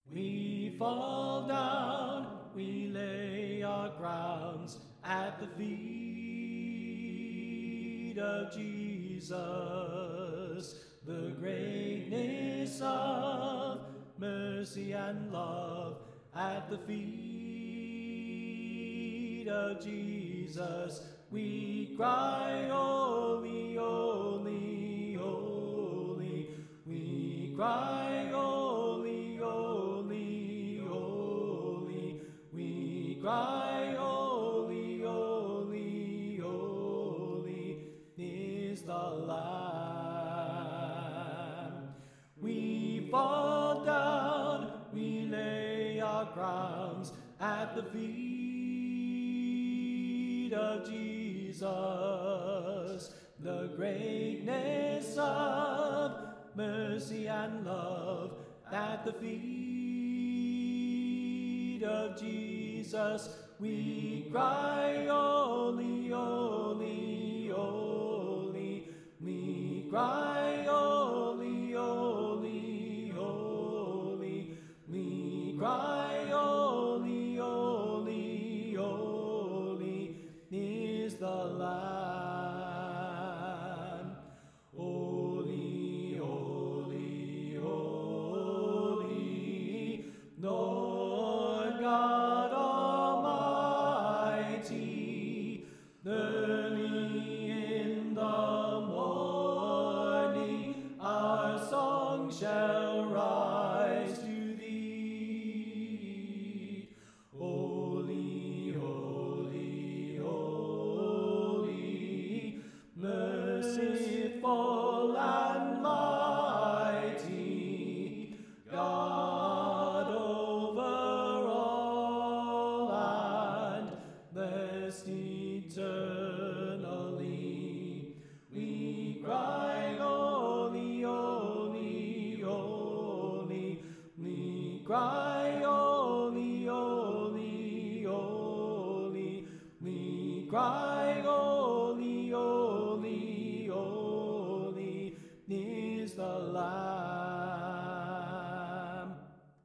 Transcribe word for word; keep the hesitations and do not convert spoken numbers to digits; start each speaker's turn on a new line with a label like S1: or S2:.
S1: We fall down, we lay our crowns at the feet of Jesus. The greatness of mercy and love at the feet of Jesus. We cry, holy, holy, holy. We cry, holy, holy, holy. We cry, holy, holy, holy is the Lamb. We fall down, we lay our crowns at the feet of Jesus. The greatness of mercy and love at the feet of Jesus. We cry, holy, holy, holy. We cry, holy, holy, holy. We cry, holy, holy, holy is the Lamb. Holy, holy, holy, Lord God Almighty. Early in the morning our song shall rise to thee. Holy, holy, holy, merciful and mighty, God over all and blessed eternally. We cry, holy, holy, holy. We cry,